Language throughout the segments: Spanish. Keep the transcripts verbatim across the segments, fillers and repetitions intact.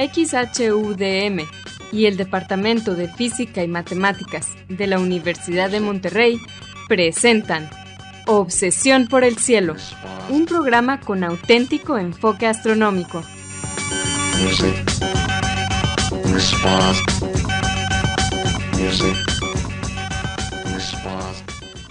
X H U D M y el Departamento de Física y Matemáticas de la Universidad de Monterrey presentan Obsesión por el Cielo, un programa con auténtico enfoque astronómico. Music. Response. Music. Response.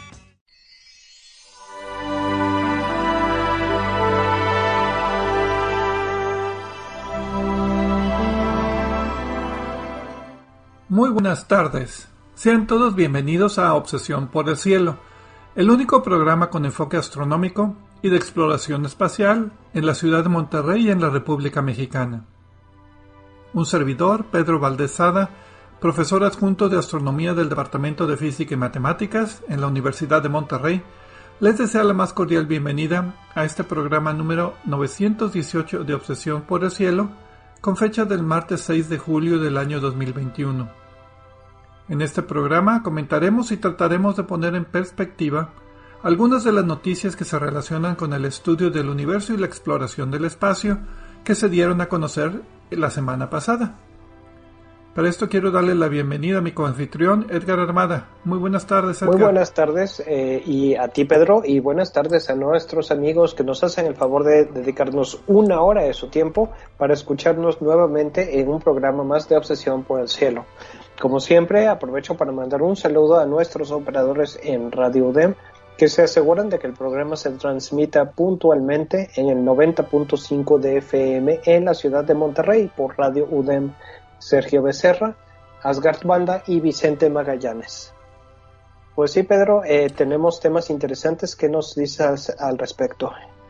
Muy buenas tardes. Sean todos bienvenidos a Obsesión por el Cielo, el único programa con enfoque astronómico y de exploración espacial en la ciudad de Monterrey y en la República Mexicana. Un servidor, Pedro Valdez Sada, profesor adjunto de Astronomía del Departamento de Física y Matemáticas en la Universidad de Monterrey, les desea la más cordial bienvenida a este programa número novecientos dieciocho de Obsesión por el Cielo, con fecha del martes seis de julio del año dos mil veintiuno. En este programa comentaremos y trataremos de poner en perspectiva algunas de las noticias que se relacionan con el estudio del universo y la exploración del espacio que se dieron a conocer la semana pasada. Para esto quiero darle la bienvenida a mi coanfitrión Edgar Armada. Muy buenas tardes, Edgar. Muy buenas tardes eh, y a ti, Pedro, y buenas tardes a nuestros amigos que nos hacen el favor de dedicarnos una hora de su tiempo para escucharnos nuevamente en un programa más de Obsesión por el Cielo. Como siempre, aprovecho para mandar un saludo a nuestros operadores en Radio U D E M que se aseguran de que el programa se transmita puntualmente en el noventa punto cinco de F M en la ciudad de Monterrey por Radio U D E M. Sergio Becerra, Asgard Banda y Vicente Magallanes. Pues sí, Pedro, eh, tenemos temas interesantes. ¿Qué nos dices al respecto?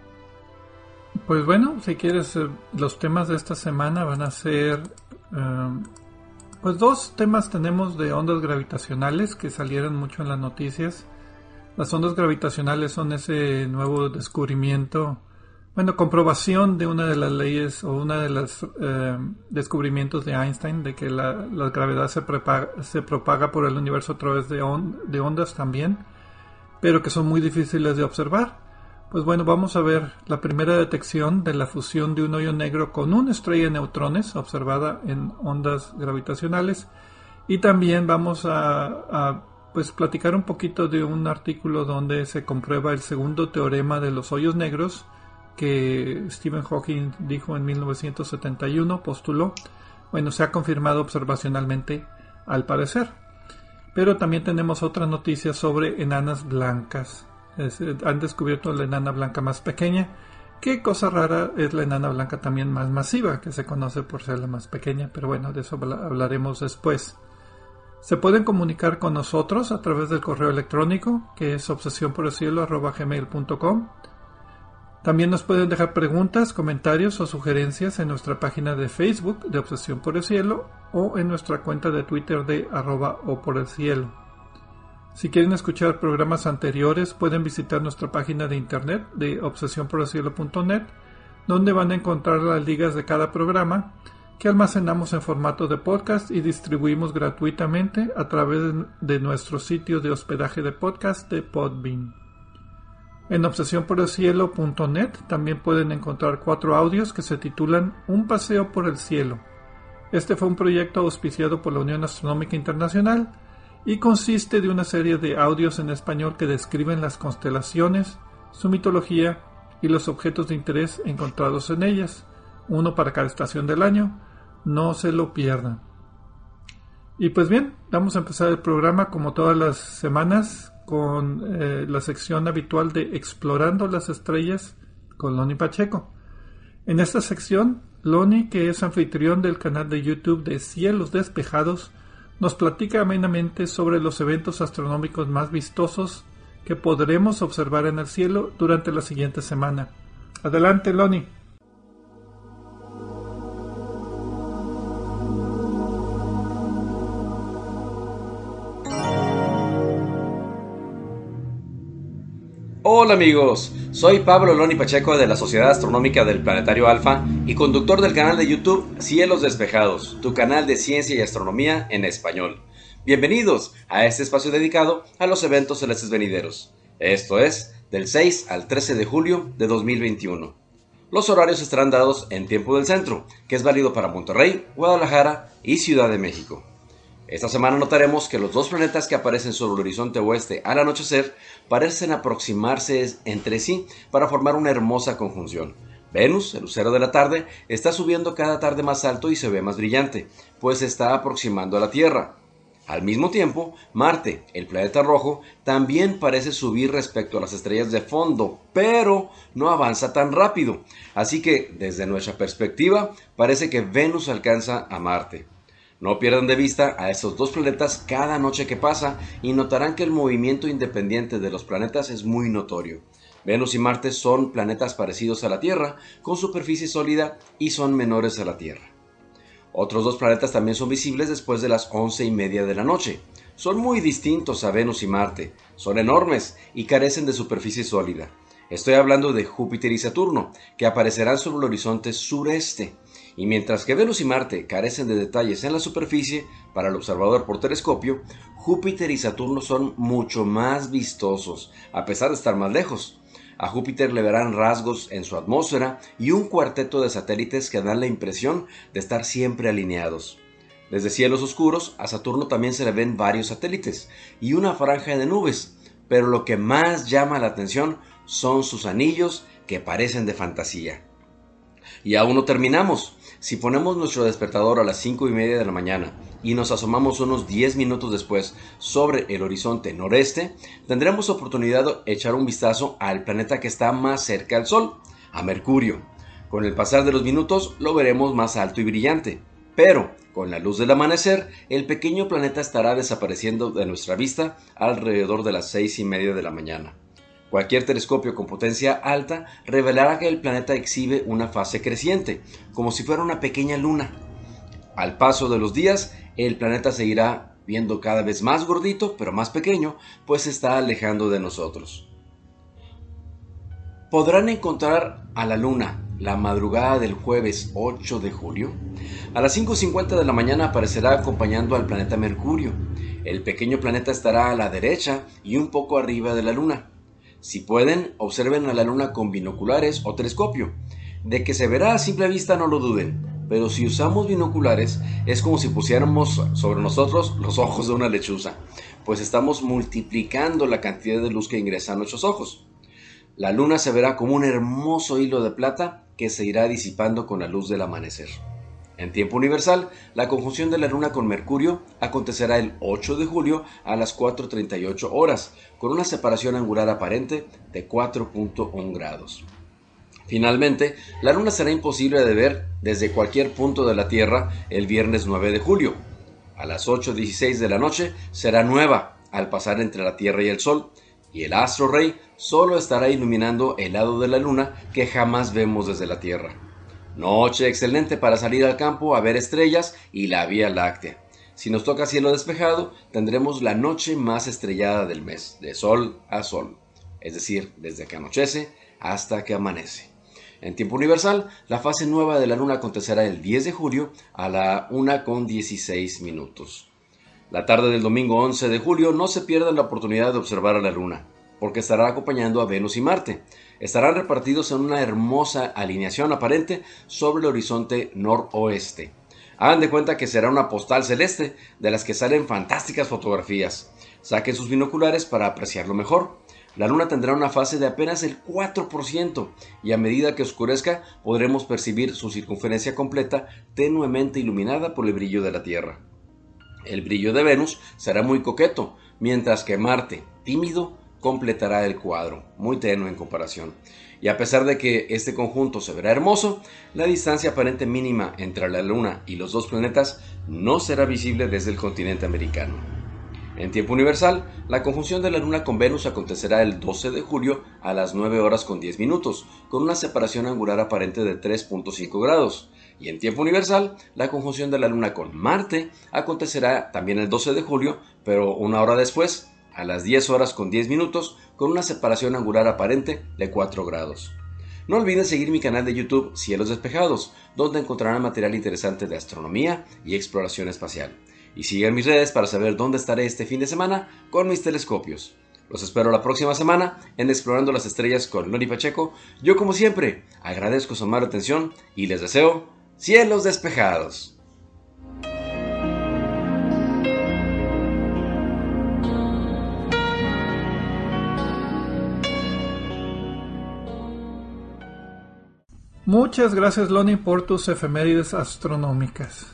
Pues bueno, si quieres, eh, los temas de esta semana van a ser... Eh, pues dos temas tenemos de ondas gravitacionales que salieron mucho en las noticias. Las ondas gravitacionales son ese nuevo descubrimiento... Bueno, comprobación de una de las leyes o una de los eh, descubrimientos de Einstein de que la, la gravedad se, prepaga, se propaga por el universo a través de, on, de ondas también, pero que son muy difíciles de observar. Pues bueno, vamos a ver la primera detección de la fusión de un hoyo negro con una estrella de neutrones observada en ondas gravitacionales, y también vamos a, a pues platicar un poquito de un artículo donde se comprueba el segundo teorema de los hoyos negros que Stephen Hawking dijo en mil novecientos setenta y uno, postuló. Bueno, se ha confirmado observacionalmente al parecer. Pero también tenemos otras noticias sobre enanas blancas. Es, han descubierto la enana blanca más pequeña. Qué cosa rara es la enana blanca también más masiva, que se conoce por ser la más pequeña, pero bueno, de eso hablaremos después. Se pueden comunicar con nosotros a través del correo electrónico, que es obsesión por el cielo arroba gmail punto com. También nos pueden dejar preguntas, comentarios o sugerencias en nuestra página de Facebook de Obsesión por el Cielo o en nuestra cuenta de Twitter de arroba o por el cielo. Si quieren escuchar programas anteriores, pueden visitar nuestra página de internet de obsesión por el cielo punto net, donde van a encontrar las ligas de cada programa que almacenamos en formato de podcast y distribuimos gratuitamente a través de nuestro sitio de hospedaje de podcast de Podbean. En obsesión por el cielo punto net también pueden encontrar cuatro audios que se titulan Un paseo por el cielo. Este fue un proyecto auspiciado por la Unión Astronómica Internacional y consiste de una serie de audios en español que describen las constelaciones, su mitología y los objetos de interés encontrados en ellas, uno para cada estación del año. No se lo pierdan. Y pues bien, vamos a empezar el programa como todas las semanas con eh, la sección habitual de Explorando las Estrellas con Loni Pacheco. En esta sección, Loni, que es anfitrión del canal de YouTube de Cielos Despejados, nos platica amenamente sobre los eventos astronómicos más vistosos que podremos observar en el cielo durante la siguiente semana. Adelante, Loni. Hola amigos, soy Pablo Loni Pacheco de la Sociedad Astronómica del Planetario Alfa y conductor del canal de YouTube Cielos Despejados, tu canal de ciencia y astronomía en español. Bienvenidos a este espacio dedicado a los eventos celestes venideros. Esto es, del seis al trece de julio de dos mil veintiuno. Los horarios estarán dados en tiempo del centro, que es válido para Monterrey, Guadalajara y Ciudad de México. Esta semana notaremos que los dos planetas que aparecen sobre el horizonte oeste al anochecer parecen aproximarse entre sí para formar una hermosa conjunción. Venus, el lucero de la tarde, está subiendo cada tarde más alto y se ve más brillante, pues se está aproximando a la Tierra. Al mismo tiempo, Marte, el planeta rojo, también parece subir respecto a las estrellas de fondo, pero no avanza tan rápido. Así que, desde nuestra perspectiva, parece que Venus alcanza a Marte. No pierdan de vista a estos dos planetas cada noche que pasa y notarán que el movimiento independiente de los planetas es muy notorio. Venus y Marte son planetas parecidos a la Tierra, con superficie sólida y son menores a la Tierra. Otros dos planetas también son visibles después de las once y media de la noche. Son muy distintos a Venus y Marte, son enormes y carecen de superficie sólida. Estoy hablando de Júpiter y Saturno, que aparecerán sobre el horizonte sureste. Y mientras que Venus y Marte carecen de detalles en la superficie para el observador por telescopio, Júpiter y Saturno son mucho más vistosos, a pesar de estar más lejos. A Júpiter le verán rasgos en su atmósfera y un cuarteto de satélites que dan la impresión de estar siempre alineados. Desde cielos oscuros, a Saturno también se le ven varios satélites y una franja de nubes, pero lo que más llama la atención son sus anillos que parecen de fantasía. Y aún no terminamos. Si ponemos nuestro despertador a las cinco y media de la mañana y nos asomamos unos diez minutos después sobre el horizonte noreste, tendremos oportunidad de echar un vistazo al planeta que está más cerca al Sol, a Mercurio. Con el pasar de los minutos lo veremos más alto y brillante, pero con la luz del amanecer, el pequeño planeta estará desapareciendo de nuestra vista alrededor de las seis y media de la mañana. Cualquier telescopio con potencia alta revelará que el planeta exhibe una fase creciente, como si fuera una pequeña luna. Al paso de los días, el planeta se irá viendo cada vez más gordito, pero más pequeño, pues se está alejando de nosotros. ¿Podrán encontrar a la luna la madrugada del jueves ocho de julio? A las cinco cincuenta de la mañana aparecerá acompañando al planeta Mercurio. El pequeño planeta estará a la derecha y un poco arriba de la luna. Si pueden, observen a la luna con binoculares o telescopio. De que se verá a simple vista no lo duden, pero si usamos binoculares es como si pusiéramos sobre nosotros los ojos de una lechuza, pues estamos multiplicando la cantidad de luz que ingresa a nuestros ojos. La luna se verá como un hermoso hilo de plata que se irá disipando con la luz del amanecer. En tiempo universal, la conjunción de la Luna con Mercurio acontecerá el ocho de julio a las cuatro treinta y ocho horas, con una separación angular aparente de cuatro punto uno grados. Finalmente, la Luna será imposible de ver desde cualquier punto de la Tierra el viernes nueve de julio. A las ocho dieciséis de la noche será nueva al pasar entre la Tierra y el Sol, y el astro rey solo estará iluminando el lado de la Luna que jamás vemos desde la Tierra. Noche excelente para salir al campo a ver estrellas y la Vía Láctea. Si nos toca cielo despejado, tendremos la noche más estrellada del mes, de sol a sol, es decir, desde que anochece hasta que amanece. En tiempo universal, la fase nueva de la luna acontecerá el diez de julio a la una con dieciséis minutos. La tarde del domingo once de julio no se pierdan la oportunidad de observar a la luna, porque estará acompañando a Venus y Marte. Estarán repartidos en una hermosa alineación aparente sobre el horizonte noroeste. Hagan de cuenta que será una postal celeste de las que salen fantásticas fotografías. Saquen sus binoculares para apreciarlo mejor. La luna tendrá una fase de apenas el cuatro por ciento y a medida que oscurezca podremos percibir su circunferencia completa tenuemente iluminada por el brillo de la Tierra. El brillo de Venus será muy coqueto, mientras que Marte, tímido, completará el cuadro, muy tenue en comparación. Y a pesar de que este conjunto se verá hermoso, la distancia aparente mínima entre la Luna y los dos planetas no será visible desde el continente americano. En tiempo universal, la conjunción de la Luna con Venus acontecerá el doce de julio a las nueve horas con diez minutos, con una separación angular aparente de tres punto cinco grados. Y en tiempo universal, la conjunción de la Luna con Marte acontecerá también el doce de julio, pero una hora después, a las diez horas con diez minutos, con una separación angular aparente de cuatro grados. No olviden seguir mi canal de YouTube Cielos Despejados, donde encontrarán material interesante de astronomía y exploración espacial. Y sigan mis redes para saber dónde estaré este fin de semana con mis telescopios. Los espero la próxima semana en Explorando las Estrellas con Loni Pacheco. Yo, como siempre, agradezco su amable atención y les deseo cielos despejados. Muchas gracias, Loni, por tus efemérides astronómicas.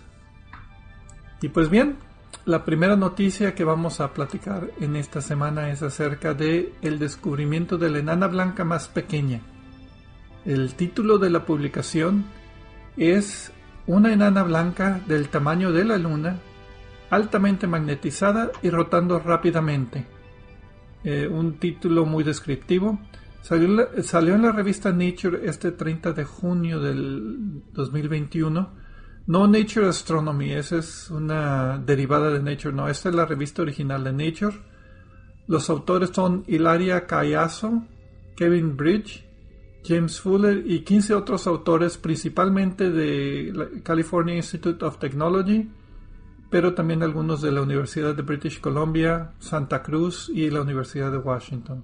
Y pues bien, la primera noticia que vamos a platicar en esta semana es acerca de el descubrimiento de la enana blanca más pequeña. El título de la publicación es Una enana blanca del tamaño de la Luna, altamente magnetizada y rotando rápidamente. Eh, un título muy descriptivo. Salió, la, salió en la revista Nature este treinta de junio del dos mil veintiuno. No Nature Astronomy, esa es una derivada de Nature, no, esta es la revista original de Nature. Los autores son Hilaria Callazo, Kevin Bridge, James Fuller y quince otros autores, principalmente de la California Institute of Technology, pero también algunos de la Universidad de British Columbia, Santa Cruz y la Universidad de Washington.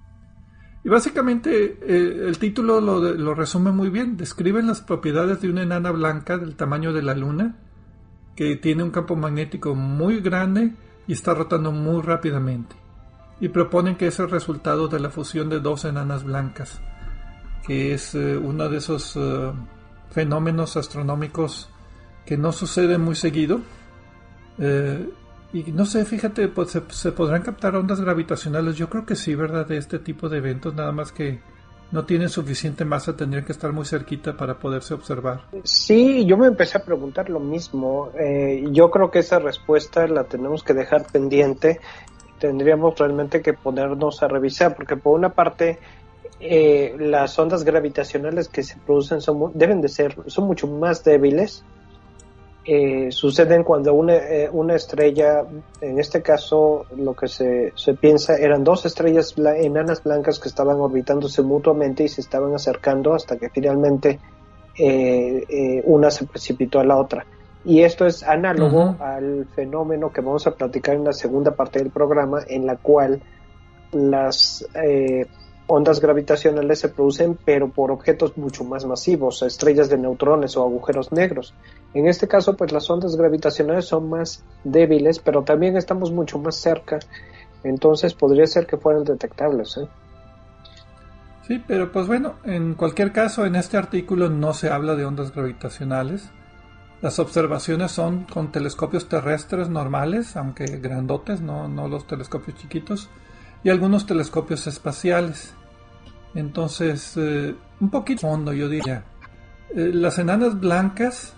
Y básicamente eh, el título lo, lo resume muy bien. Describen las propiedades de una enana blanca del tamaño de la Luna, que tiene un campo magnético muy grande y está rotando muy rápidamente. Y proponen que es el resultado de la fusión de dos enanas blancas, que es eh, uno de esos uh, fenómenos astronómicos que no sucede muy seguido. Eh, Y no sé, fíjate, pues se, se podrán captar ondas gravitacionales. Yo creo que sí, ¿verdad? De este tipo de eventos, nada más que no tienen suficiente masa, tendrían que estar muy cerquita para poderse observar. Sí, yo me empecé a preguntar lo mismo. Eh, yo creo que esa respuesta la tenemos que dejar pendiente. Tendríamos realmente que ponernos a revisar, porque por una parte eh, las ondas gravitacionales que se producen son, deben de ser, son mucho más débiles. Eh, suceden cuando una, eh, una estrella, en este caso lo que se, se piensa eran dos estrellas bla- enanas blancas que estaban orbitándose mutuamente y se estaban acercando hasta que finalmente eh, eh, una se precipitó a la otra. Y esto es análogo uh-huh. al fenómeno que vamos a platicar en la segunda parte del programa, en la cual las eh, ondas gravitacionales se producen pero por objetos mucho más masivos, estrellas de neutrones o agujeros negros. En este caso, pues las ondas gravitacionales son más débiles, pero también estamos mucho más cerca, entonces podría ser que fueran detectables, ¿eh? Sí, pero pues bueno, en cualquier caso, en este artículo no se habla de ondas gravitacionales. Las observaciones son con telescopios terrestres normales, aunque grandotes, no, no los telescopios chiquitos, y algunos telescopios espaciales. Entonces, eh, un poquito fondo, yo diría. Eh, las enanas blancas,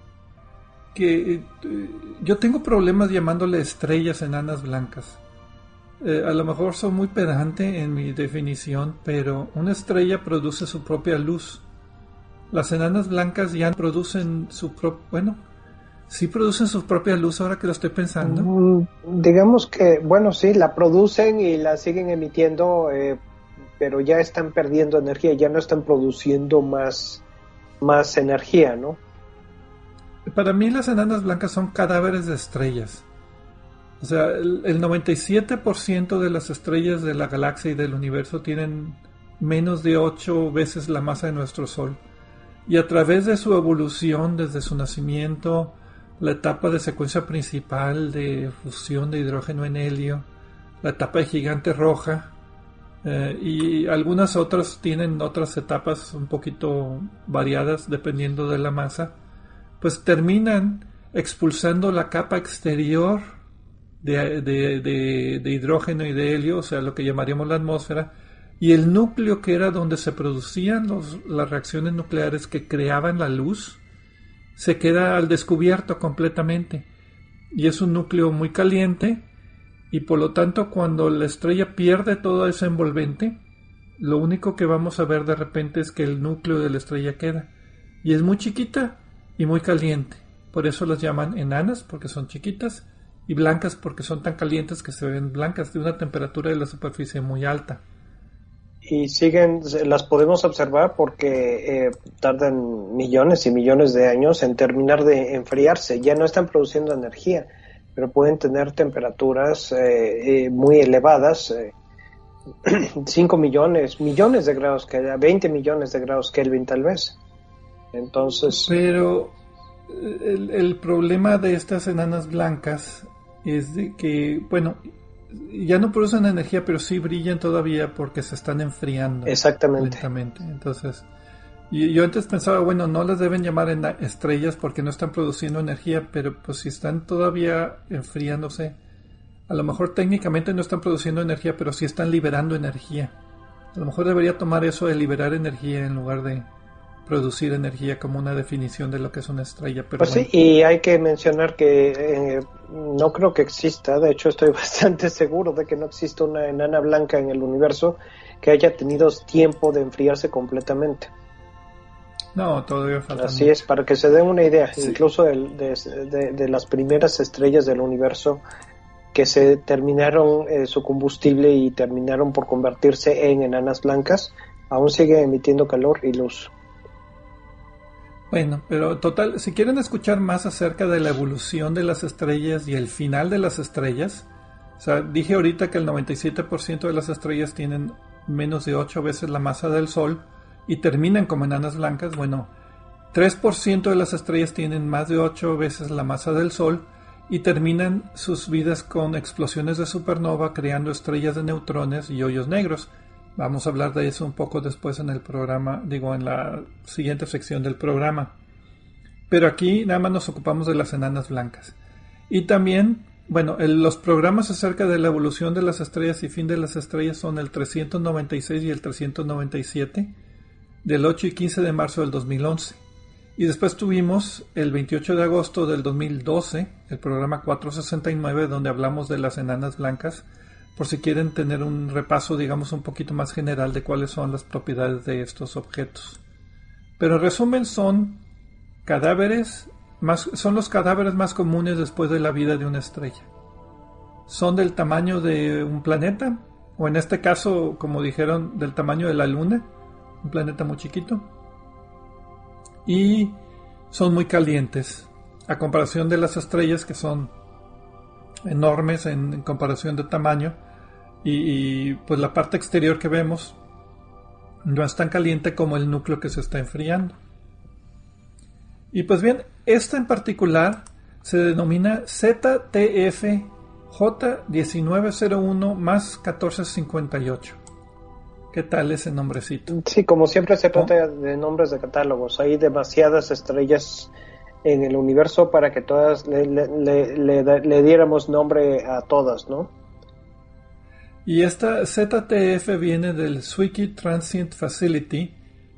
que eh, yo tengo problemas llamándole estrellas enanas blancas. Eh, a lo mejor soy muy pedante en mi definición, pero una estrella produce su propia luz. Las enanas blancas ya producen su propia... Bueno, sí producen su propia luz ahora que lo estoy pensando. Mm, digamos que, bueno, sí, la producen y la siguen emitiendo, eh, pero ya están perdiendo energía, ya no están produciendo más, más energía, ¿no? Para mí las enanas blancas son cadáveres de estrellas. O sea, el, el noventa y siete por ciento de las estrellas de la galaxia y del universo tienen menos de ocho veces la masa de nuestro Sol. Y a través de su evolución, desde su nacimiento, la etapa de secuencia principal de fusión de hidrógeno en helio, la etapa de gigante roja, eh, y algunas otras tienen otras etapas un poquito variadas dependiendo de la masa, pues terminan expulsando la capa exterior de, de, de, de hidrógeno y de helio, o sea, lo que llamaríamos la atmósfera, y el núcleo, que era donde se producían los, las reacciones nucleares que creaban la luz, se queda al descubierto completamente. Y es un núcleo muy caliente, y por lo tanto cuando la estrella pierde todo ese envolvente, lo único que vamos a ver de repente es que el núcleo de la estrella queda. Y es muy chiquita y muy caliente. Por eso las llaman enanas, porque son chiquitas, y blancas porque son tan calientes que se ven blancas, de una temperatura de la superficie muy alta. Y siguen, las podemos observar porque eh, tardan millones y millones de años en terminar de enfriarse. Ya no están produciendo energía, pero pueden tener temperaturas eh, eh, muy elevadas, eh, cinco millones, millones de grados Kelvin, veinte millones de grados Kelvin tal vez. Entonces... Pero el, el problema de estas enanas blancas es de que, bueno, ya no producen energía, pero sí brillan todavía porque se están enfriando. Exactamente. Lentamente. Entonces, y yo antes pensaba, bueno, no las deben llamar en estrellas porque no están produciendo energía, pero pues si están todavía enfriándose, a lo mejor técnicamente no están produciendo energía, pero sí están liberando energía. A lo mejor debería tomar eso de liberar energía en lugar de producir energía como una definición de lo que es una estrella. Pero pues bueno. Sí, y hay que mencionar que eh, no creo que exista, de hecho estoy bastante seguro de que no existe una enana blanca en el universo que haya tenido tiempo de enfriarse completamente. No, todavía falta. Así mucho. es, para que se den una idea, Sí. incluso el, de, de, de las primeras estrellas del universo que se terminaron eh, su combustible y terminaron por convertirse en enanas blancas, aún siguen emitiendo calor y luz. Bueno, pero total, si quieren escuchar más acerca de la evolución de las estrellas y el final de las estrellas, o sea, dije ahorita que el noventa y siete por ciento de las estrellas tienen menos de ocho veces la masa del Sol y terminan como enanas blancas. Bueno, tres por ciento de las estrellas tienen más de ocho veces la masa del Sol y terminan sus vidas con explosiones de supernova creando estrellas de neutrones y hoyos negros. Vamos a hablar de eso un poco después en el programa, digo, en la siguiente sección del programa. Pero aquí nada más nos ocupamos de las enanas blancas. Y también, bueno, el, los programas acerca de la evolución de las estrellas y fin de las estrellas son el trescientos noventa y seis y el trescientos noventa y siete, del ocho y quince de marzo del dos mil once. Y después tuvimos el veintiocho de agosto del dos mil doce, el programa cuatrocientos sesenta y nueve, donde hablamos de las enanas blancas, por si quieren tener un repaso, digamos, un poquito más general de cuáles son las propiedades de estos objetos. Pero en resumen son cadáveres, más, son los cadáveres más comunes después de la vida de una estrella. Son del tamaño de un planeta, o en este caso, como dijeron, del tamaño de la Luna, un planeta muy chiquito. Y son muy calientes, a comparación de las estrellas que son enormes en, en comparación de tamaño. Y, y pues la parte exterior que vemos no es tan caliente como el núcleo que se está enfriando. Y pues bien, esta en particular se denomina Z T F J diecinueve cero uno más catorce cincuenta y ocho. ¿Qué tal ese nombrecito? Sí, como siempre se trata ¿Oh? de nombres de catálogos. Hay demasiadas estrellas en el universo para que todas le, le, le, le, le diéramos nombre a todas, ¿no? Y esta Z T F viene del Zwicky Transient Facility.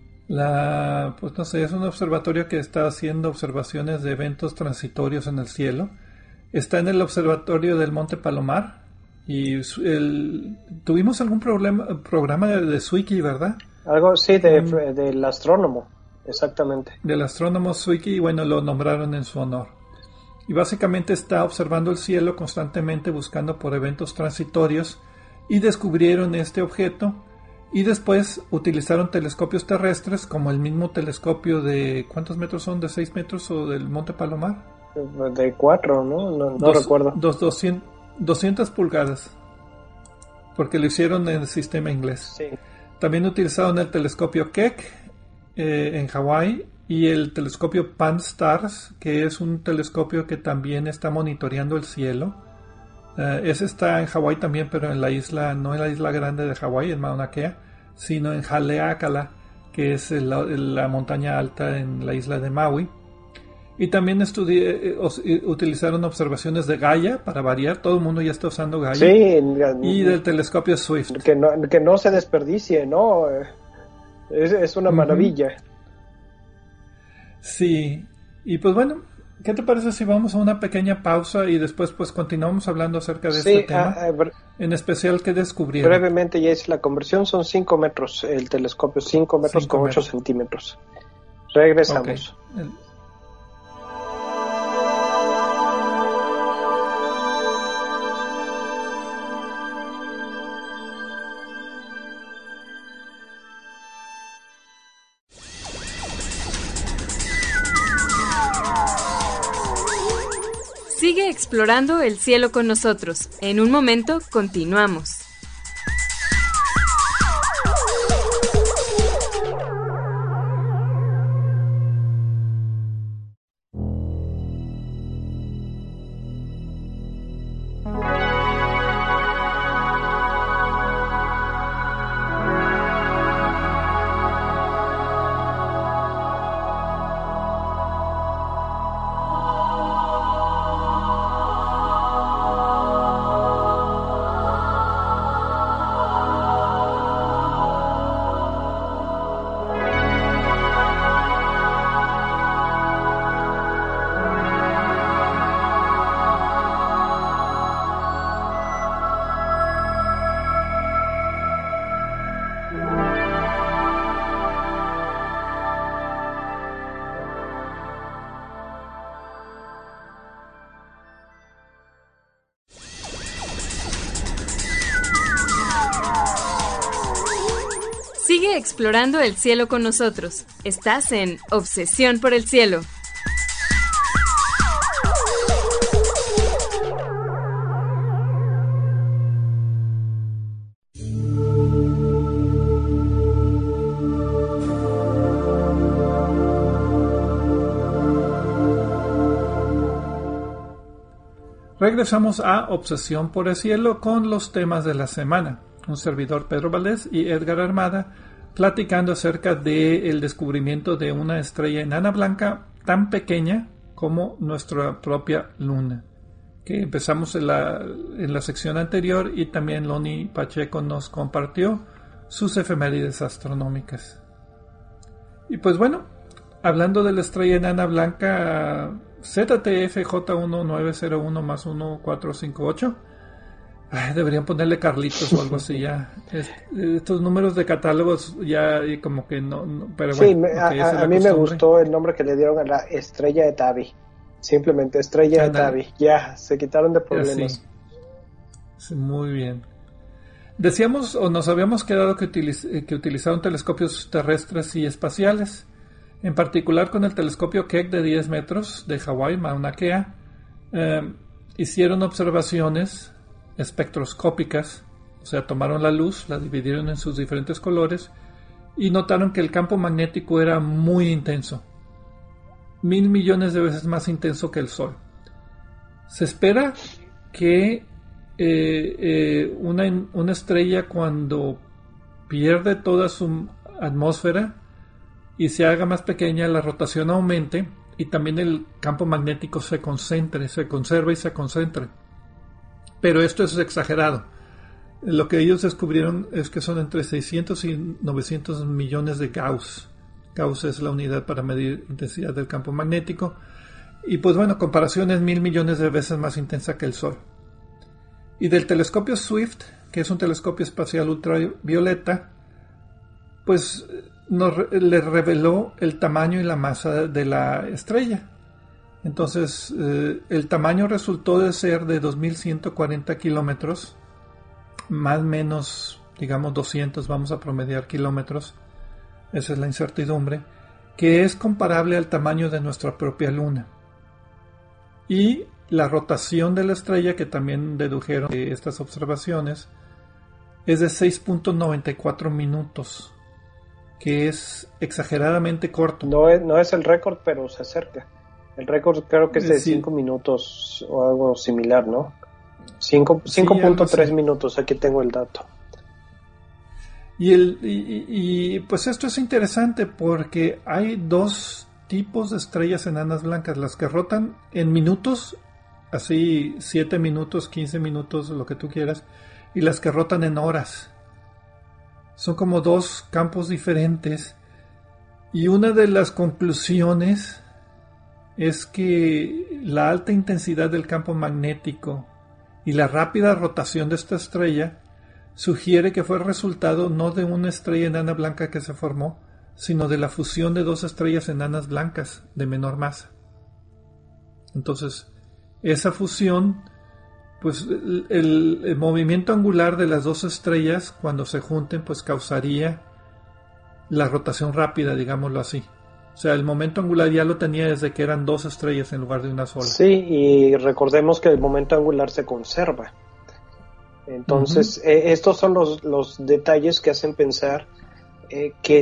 La, pues no sé, es un observatorio que está haciendo observaciones de eventos transitorios en el cielo. Está en el observatorio del Monte Palomar. Y el, tuvimos algún problema, programa de, de Zwicky, ¿verdad? Algo, sí, de, um, del astrónomo, exactamente. Del astrónomo Zwicky, y bueno, lo nombraron en su honor. Y básicamente está observando el cielo constantemente, buscando por eventos transitorios, y descubrieron este objeto, y después utilizaron telescopios terrestres, como el mismo telescopio de, ¿cuántos metros son? ¿De seis metros o del Monte Palomar? De cuatro, ¿no? No, no dos, recuerdo. Dos, doscientos, doscientas pulgadas, porque lo hicieron en el sistema inglés. Sí. También utilizaron el telescopio Keck eh, en Hawái y el telescopio Pan-STARRS, que es un telescopio que también está monitoreando el cielo. Uh, ese está en Hawái también, pero en la isla, no en la isla grande de Hawái, en Mauna Kea, sino en Haleakala, que es el, el, la montaña alta en la isla de Maui. Y también estudi- os, utilizaron observaciones de Gaia, para variar, todo el mundo ya está usando Gaia. Sí, y del telescopio Swift. Que no, que no se desperdicie, ¿no? Es, es una uh-huh. maravilla. Sí, y pues bueno, ¿qué te parece si vamos a una pequeña pausa y después pues continuamos hablando acerca de sí, este tema? Uh, uh, en especial, ¿qué descubrieron? Brevemente, Jace, la conversión son cinco metros, el telescopio, cinco metros cinco con metros. ocho centímetros. Regresamos. Okay. El... Sigue explorando el cielo con nosotros. En un momento continuamos. explorando el cielo con nosotros. Estás en Obsesión por el Cielo. Regresamos a Obsesión por el Cielo con los temas de la semana. Un servidor, Pedro Valdés, y Edgar Armada, platicando acerca del descubrimiento de una estrella enana blanca tan pequeña como nuestra propia luna, que empezamos en la, en la sección anterior, y también Loni Pacheco nos compartió sus efemérides astronómicas. Y pues bueno, hablando de la estrella enana blanca Z T F J uno nueve cero uno más uno cuatro cinco ocho, ay, deberían ponerle Carlitos o algo así ya. Est- estos números de catálogos ya como que no, no pero sí, bueno, me, a, okay, a mí me gustó el nombre que le dieron a la estrella de Tabi. Simplemente estrella de Tabi. Ya, se quitaron de problemas. Sí. Sí, muy bien. Decíamos o nos habíamos quedado que, utiliz- que utilizaron telescopios terrestres y espaciales, en particular con el telescopio Keck de diez metros de Hawái, Mauna Kea. Eh, hicieron observaciones espectroscópicas, o sea, tomaron la luz, la dividieron en sus diferentes colores y notaron que el campo magnético era muy intenso, mil millones de veces más intenso que el Sol. Se espera que eh, eh, una, una estrella, cuando pierde toda su atmósfera y se haga más pequeña, la rotación aumente y también el campo magnético se concentre, se conserve y se concentre. Pero esto es exagerado. Lo que ellos descubrieron es que son entre seiscientos y novecientos millones de Gauss. Gauss es la unidad para medir intensidad del campo magnético. Y pues bueno, comparación es mil millones de veces más intensa que el Sol. Y del telescopio Swift, que es un telescopio espacial ultravioleta, pues nos re- le reveló el tamaño y la masa de la estrella. Entonces, eh, el tamaño resultó de ser de dos mil ciento cuarenta kilómetros, más o menos, digamos doscientos, vamos a promediar kilómetros, esa es la incertidumbre, que es comparable al tamaño de nuestra propia luna. Y la rotación de la estrella, que también dedujeron de estas observaciones, es de seis punto noventa y cuatro minutos, que es exageradamente corto. No es, no es el récord, pero se acerca. El récord creo que es de Sí. cinco minutos o algo similar, ¿no? cinco Sí, punto algo tres así. minutos, aquí tengo el dato. Y, el, y, y- y, pues esto es interesante porque hay dos tipos de estrellas enanas blancas, las que rotan en minutos, así siete minutos, quince minutos, lo que tú quieras, y las que rotan en horas. Son como dos campos diferentes, y una de las conclusiones es que la alta intensidad del campo magnético y la rápida rotación de esta estrella sugiere que fue el resultado no de una estrella enana blanca que se formó, sino de la fusión de dos estrellas enanas blancas de menor masa. Entonces, esa fusión, pues el, el- el movimiento angular de las dos estrellas, cuando se junten, pues causaría la rotación rápida, digámoslo así. O sea, el momento angular ya lo tenía desde que eran dos estrellas en lugar de una sola. Sí, y recordemos que el momento angular se conserva. Entonces, uh-huh. eh, estos son los, los detalles que hacen pensar eh, que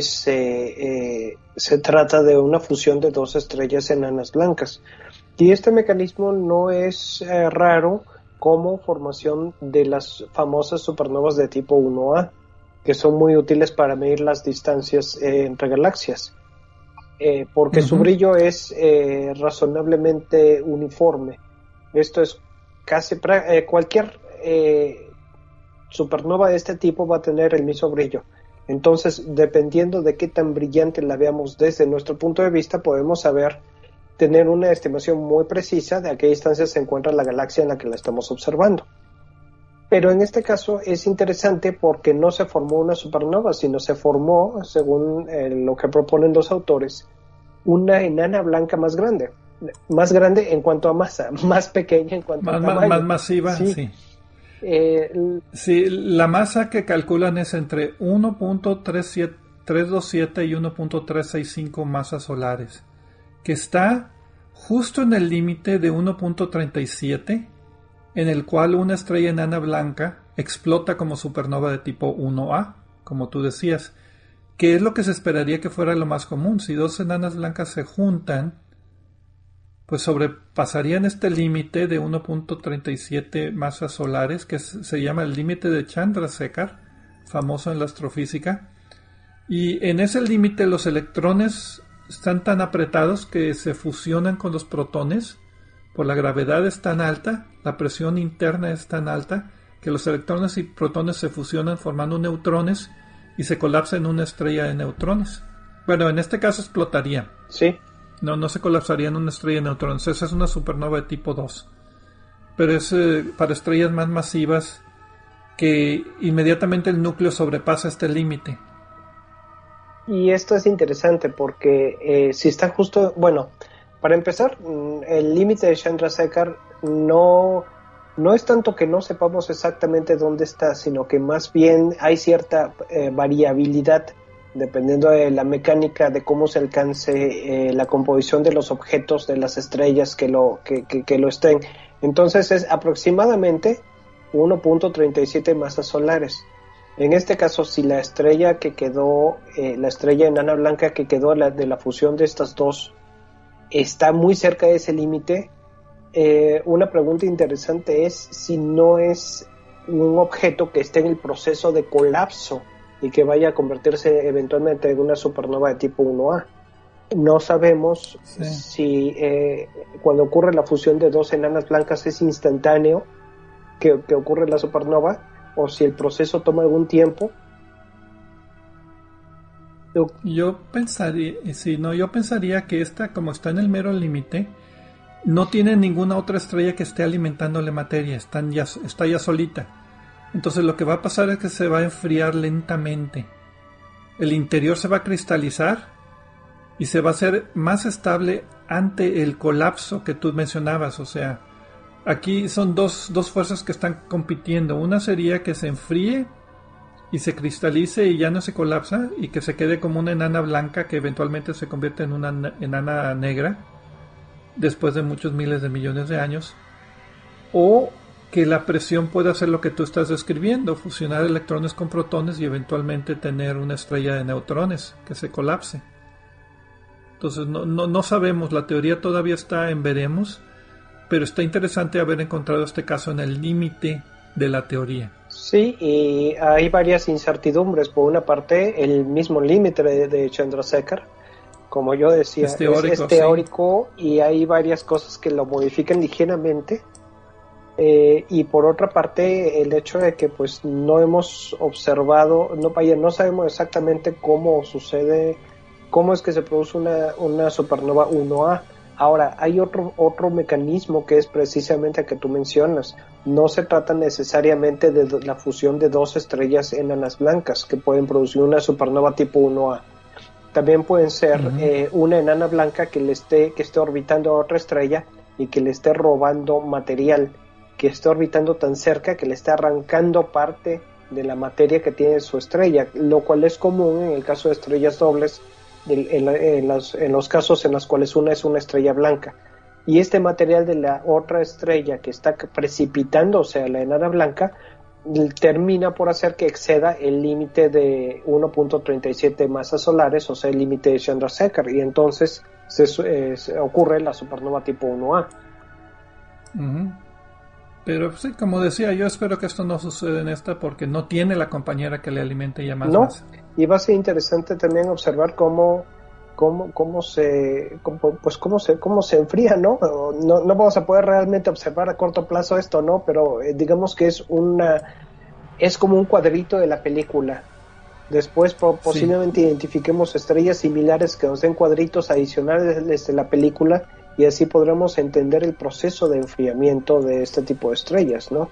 se, eh, se trata de una fusión de dos estrellas enanas blancas. Y este mecanismo no es eh, raro como formación de las famosas supernovas de tipo uno A, que son muy útiles para medir las distancias eh, entre galaxias. Eh, porque uh-huh. su brillo es eh, razonablemente uniforme. Esto es casi pra- eh, cualquier eh, supernova de este tipo va a tener el mismo brillo. Entonces, dependiendo de qué tan brillante la veamos desde nuestro punto de vista, podemos saber, tener una estimación muy precisa de a qué distancia se encuentra la galaxia en la que la estamos observando. Pero en este caso es interesante porque no se formó una supernova, sino se formó, según eh, lo que proponen los autores, una enana blanca más grande. Más grande en cuanto a masa, más pequeña en cuanto más, a tamaño. Más masiva, sí. sí. Eh, sí, la masa que calculan es entre uno punto trescientos veintisiete y uno punto trescientos sesenta y cinco masas solares, que está justo en el límite de uno punto treinta y siete, en el cual una estrella enana blanca explota como supernova de tipo uno A, como tú decías, que es lo que se esperaría que fuera lo más común. Si dos enanas blancas se juntan, pues sobrepasarían este límite de uno punto treinta y siete masas solares, que se llama el límite de Chandrasekhar, famoso en la astrofísica, y en ese límite los electrones están tan apretados que se fusionan con los protones. Por la gravedad es tan alta, la presión interna es tan alta, que los electrones y protones se fusionan formando neutrones y se colapsa en una estrella de neutrones. Bueno, en este caso explotaría. Sí. No, no se colapsaría en una estrella de neutrones. Esa es una supernova de tipo dos. Pero es eh, para estrellas más masivas que inmediatamente el núcleo sobrepasa este límite. Y esto es interesante porque eh, si está justo, bueno, para empezar, el límite de Chandrasekhar no, no es tanto que no sepamos exactamente dónde está, sino que más bien hay cierta eh, variabilidad dependiendo de la mecánica de cómo se alcance eh, la composición de los objetos de las estrellas que lo, que, que, que lo estén. Entonces es aproximadamente uno punto treinta y siete masas solares. En este caso, si la estrella que quedó, eh, la estrella enana blanca que quedó la, de la fusión de estas dos, está muy cerca de ese límite, eh, una pregunta interesante es si no es un objeto que esté en el proceso de colapso y que vaya a convertirse eventualmente en una supernova de tipo uno A. No sabemos sí. si eh, cuando ocurre la fusión de dos enanas blancas es instantáneo que, que ocurre la supernova, o si el proceso toma algún tiempo. Yo, yo pensaría, sí, no, yo pensaría que esta, como está en el mero límite, no tiene ninguna otra estrella que esté alimentándole materia, están ya, está ya solita. Entonces lo que va a pasar es que se va a enfriar lentamente. El interior se va a cristalizar y se va a hacer más estable ante el colapso que tú mencionabas, o sea, aquí son dos, dos fuerzas que están compitiendo. Una sería que se enfríe y se cristalice y ya no se colapsa y que se quede como una enana blanca que eventualmente se convierte en una enana negra después de muchos miles de millones de años. O que la presión pueda hacer lo que tú estás describiendo, fusionar electrones con protones y eventualmente tener una estrella de neutrones que se colapse. Entonces no, no, no sabemos, la teoría todavía está en veremos. Pero está interesante haber encontrado este caso en el límite de la teoría. Sí, y hay varias incertidumbres. Por una parte, el mismo límite de, de Chandrasekhar, como yo decía, es teórico, es, es teórico sí. Y hay varias cosas que lo modifican ligeramente. Eh, y por otra parte, el hecho de que pues no hemos observado, no, vaya, no sabemos exactamente cómo sucede, cómo es que se produce una, una supernova uno A. Ahora, hay otro, otro mecanismo que es precisamente el que tú mencionas. No se trata necesariamente de do, la fusión de dos estrellas enanas blancas que pueden producir una supernova tipo uno A. También pueden ser uh-huh. eh, una enana blanca que le esté, que esté orbitando a otra estrella y que le esté robando material, que esté orbitando tan cerca que le esté arrancando parte de la materia que tiene su estrella, lo cual es común en el caso de estrellas dobles, En, en, los, en los casos en los cuales una es una estrella blanca, y este material de la otra estrella que está precipitando, o sea, la enana blanca, termina por hacer que exceda el límite de uno punto treinta y siete masas solares, o sea, el límite de Chandrasekhar, y entonces se, eh, se ocurre la supernova tipo uno A. Uh-huh. Pero sí, como decía, yo espero que esto no suceda en esta porque no tiene la compañera que le alimente ya más no, masa. Y va a ser interesante también observar cómo cómo cómo se cómo, pues cómo se cómo se enfría, ¿no? No no vamos a poder realmente observar a corto plazo esto, ¿no? Pero eh, digamos que es una es como un cuadrito de la película. Después po- posiblemente sí. identifiquemos estrellas similares que nos den cuadritos adicionales de la película, y así podremos entender el proceso de enfriamiento de este tipo de estrellas, ¿no?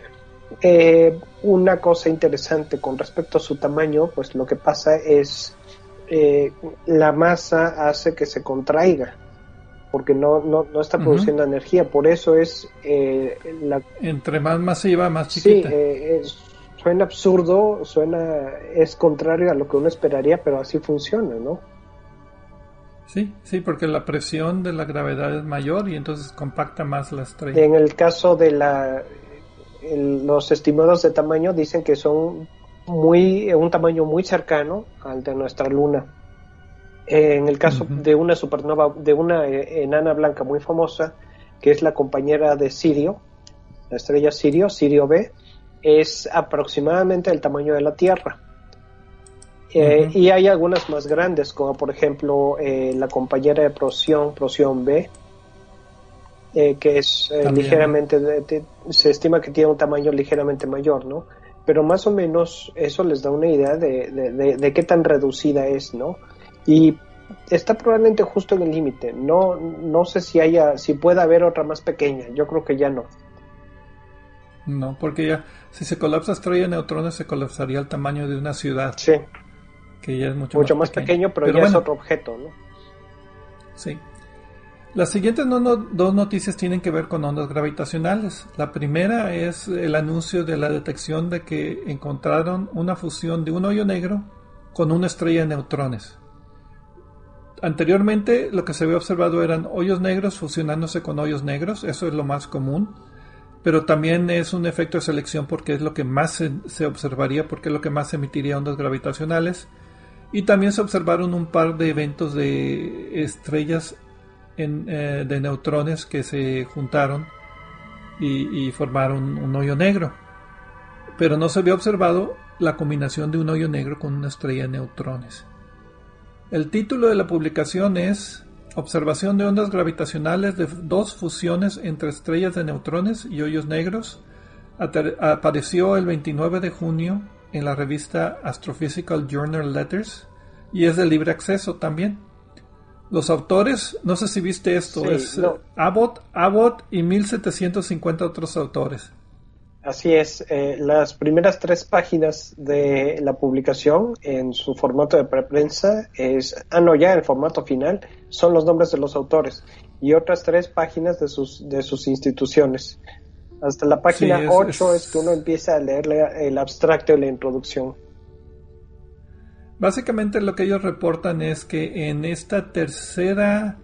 Eh, una cosa interesante con respecto a su tamaño, pues lo que pasa es eh, la masa hace que se contraiga porque no, no, no está produciendo uh-huh. energía, por eso es eh, la... entre más masiva, más chiquita. Sí, eh, es, suena absurdo, suena es contrario a lo que uno esperaría, pero así funciona, ¿no? Sí, sí, porque la presión de la gravedad es mayor y entonces compacta más la estrella. En el caso de la el, los estimados de tamaño dicen que son muy un tamaño muy cercano al de nuestra luna. Eh, en el caso uh-huh. de una supernova, de una eh, enana blanca muy famosa, que es la compañera de Sirio, la estrella Sirio, Sirio B, es aproximadamente el tamaño de la Tierra. Eh, uh-huh. Y hay algunas más grandes, como por ejemplo eh, la compañera de Procyon, Procyon B, eh, que es eh, ligeramente, de, de, se estima que tiene un tamaño ligeramente mayor, ¿no? Pero más o menos eso les da una idea de, de, de, de qué tan reducida es, ¿no? Y está probablemente justo en el límite. No, no sé si haya, si pueda haber otra más pequeña. Yo creo que ya no. No, porque ya, si se colapsa estrella de neutrones, se colapsaría al tamaño de una ciudad. Sí. Que ya es mucho, mucho más, más pequeño, pequeño, pero, pero ya bueno, es otro objeto, ¿no? Sí. Las siguientes no, no, dos noticias tienen que ver con ondas gravitacionales. La primera es el anuncio de la detección de que encontraron una fusión de un hoyo negro con una estrella de neutrones. Anteriormente lo que se había observado eran hoyos negros fusionándose con hoyos negros, eso es lo más común, pero también es un efecto de selección porque es lo que más se, se observaría, porque es lo que más emitiría ondas gravitacionales. Y también se observaron un par de eventos de estrellas en, eh, de neutrones que se juntaron y, y formaron un hoyo negro, pero no se había observado la combinación de un hoyo negro con una estrella de neutrones. El título de la publicación es Observación de ondas gravitacionales de dos fusiones entre estrellas de neutrones y hoyos negros. Apareció el veintinueve de junio en la revista Astrophysical Journal Letters y es de libre acceso también. Los autores, no sé si viste esto, sí, es no. Abbott, Abbott y mil setecientos cincuenta otros autores. Así es, eh, las primeras tres páginas de la publicación en su formato de preprensa es, ah no, ya en el formato final son los nombres de los autores y otras tres páginas de sus de sus instituciones. Hasta la página sí, es, ocho es... es que uno empieza a leer el abstracto y la introducción. Básicamente lo que ellos reportan es que en esta tercera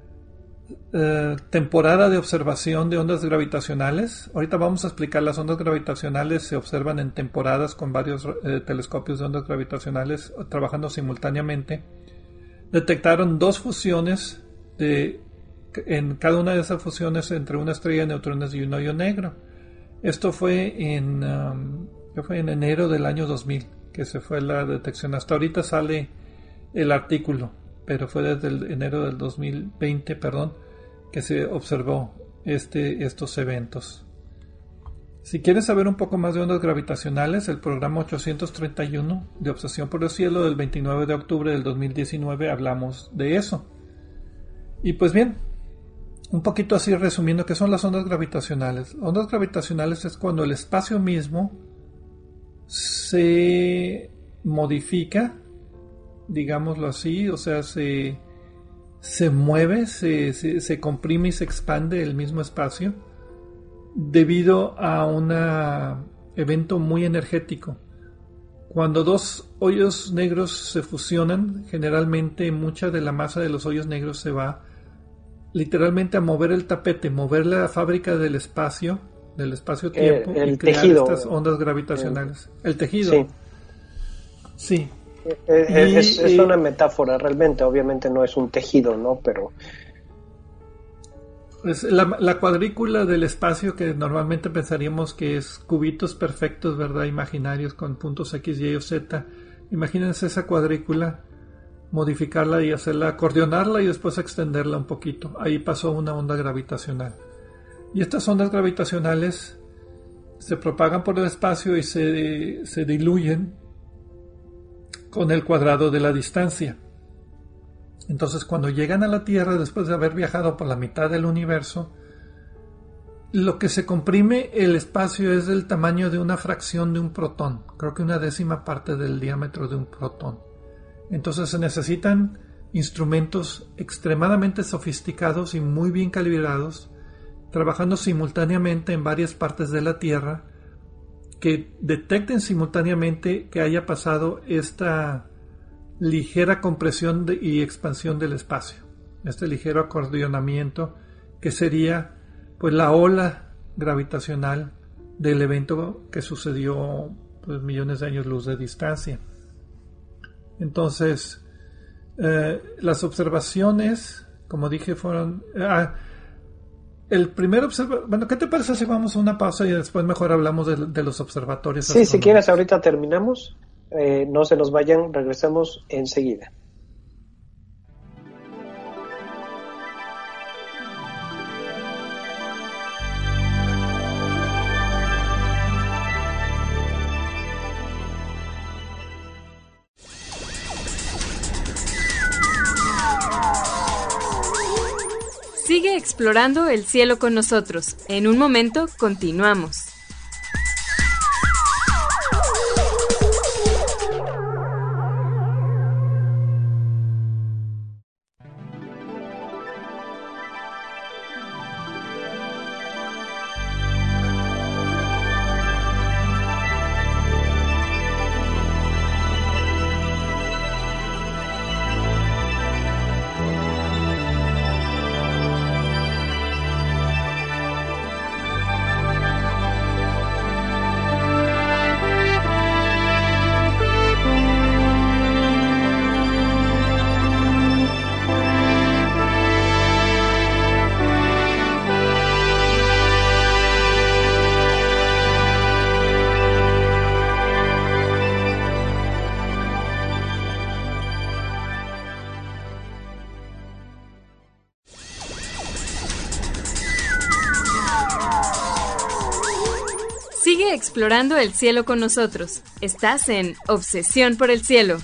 eh, temporada de observación de ondas gravitacionales, ahorita vamos a explicar, las ondas gravitacionales se observan en temporadas con varios eh, telescopios de ondas gravitacionales trabajando simultáneamente, detectaron dos fusiones de, en cada una de esas fusiones entre una estrella de neutrones y un hoyo negro. Esto fue en, um, fue en enero del año dos mil. Que se fue la detección. Hasta ahorita sale el artículo, pero fue desde el enero del dos mil veinte, perdón, que se observó este, estos eventos. Si quieres saber un poco más de ondas gravitacionales, el programa ochocientos treinta y uno de Obsesión por el Cielo del veintinueve de octubre del dos mil diecinueve hablamos de eso. Y pues bien, un poquito así resumiendo, ¿qué son las ondas gravitacionales? Ondas gravitacionales es cuando el espacio mismo se modifica, digámoslo así, o sea, se, se mueve, se, se, se comprime y se expande el mismo espacio debido a un evento muy energético. Cuando dos hoyos negros se fusionan, generalmente mucha de la masa de los hoyos negros se va literalmente a mover el tapete, mover la fábrica del espacio del espacio-tiempo el, el y crear tejido, estas ondas gravitacionales. El, el tejido. Sí. Sí. Es, y, es, es una metáfora, realmente, obviamente no es un tejido, ¿no? Pero... Es la, la cuadrícula del espacio que normalmente pensaríamos que es cubitos perfectos, ¿verdad? Imaginarios con puntos X, Y o Z. Imagínense esa cuadrícula, modificarla y hacerla, acordeonarla y después extenderla un poquito. Ahí pasó una onda gravitacional. Y estas ondas gravitacionales se propagan por el espacio y se, se diluyen con el cuadrado de la distancia. Entonces, cuando llegan a la Tierra, después de haber viajado por la mitad del universo, lo que se comprime el espacio es del tamaño de una fracción de un protón. Creo que una décima parte del diámetro de un protón. Entonces se necesitan instrumentos extremadamente sofisticados y muy bien calibrados, trabajando simultáneamente en varias partes de la Tierra, que detecten simultáneamente que haya pasado esta ligera compresión de, y expansión del espacio, este ligero acordeonamiento que sería pues la ola gravitacional del evento que sucedió pues millones de años luz de distancia. Entonces eh, las observaciones, como dije, fueron ah, el primer observatorio. Bueno, ¿qué te parece si vamos a una pausa y después mejor hablamos de, de los observatorios? Sí, si quieres ahorita terminamos, eh, no se nos vayan, regresamos enseguida. Sigue explorando el cielo con nosotros. En un momento continuamos. Sigue explorando el cielo con nosotros. Estás en Obsesión por el Cielo.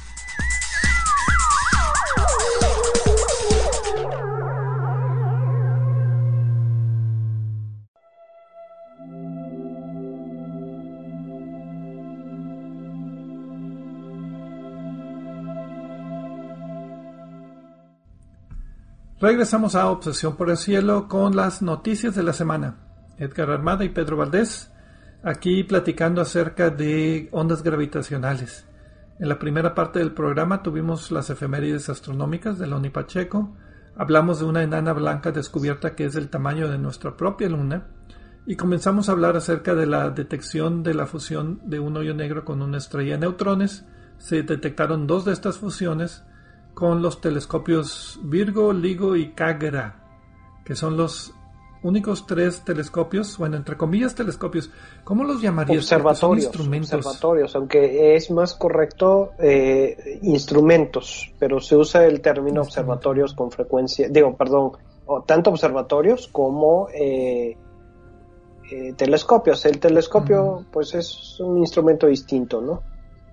Regresamos a Obsesión por el Cielo con las noticias de la semana. Edgar Armada y Pedro Valdés, aquí platicando acerca de ondas gravitacionales. En la primera parte del programa tuvimos las efemérides astronómicas de Loni Pacheco, hablamos de una enana blanca descubierta que es del tamaño de nuestra propia luna, y comenzamos a hablar acerca de la detección de la fusión de un hoyo negro con una estrella de neutrones. Se detectaron dos de estas fusiones con los telescopios Virgo, LIGO y CAGRA, que son los únicos tres telescopios, bueno, entre comillas telescopios, ¿cómo los llamarías? Observatorios, instrumentos. observatorios, aunque es más correcto eh, instrumentos, pero se usa el término observatorios con frecuencia, digo, perdón, tanto observatorios como eh, eh, telescopios. El telescopio, uh-huh. pues es un instrumento distinto, ¿no?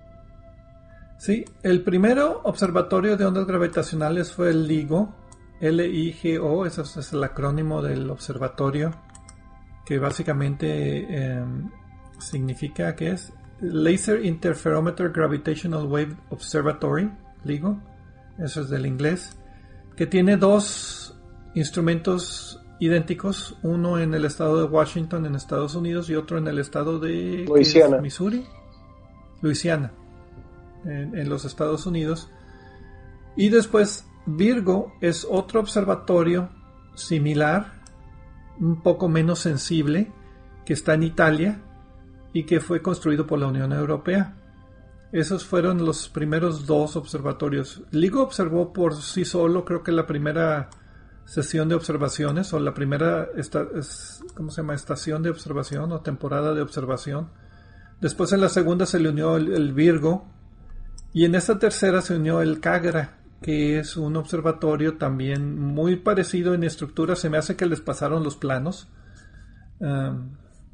Sí, el primero observatorio de ondas gravitacionales fue el LIGO, L I G O, eso es el acrónimo del observatorio, que básicamente eh, significa que es Laser Interferometer Gravitational Wave Observatory, LIGO, eso es del inglés, que tiene dos instrumentos idénticos, uno en el estado de Washington en Estados Unidos y otro en el estado de Luisiana, Missouri, Luisiana, en, en los Estados Unidos. Y después Virgo es otro observatorio similar, un poco menos sensible, que está en Italia y que fue construido por la Unión Europea. Esos fueron los primeros dos observatorios. LIGO observó por sí solo, creo que la primera sesión de observaciones, o la primera esta, es, ¿cómo se llama? estación de observación o temporada de observación. Después en la segunda se le unió el, el Virgo, y en esta tercera se unió el CAGRA, que es un observatorio también muy parecido en estructura. Se me hace que les pasaron los planos, um,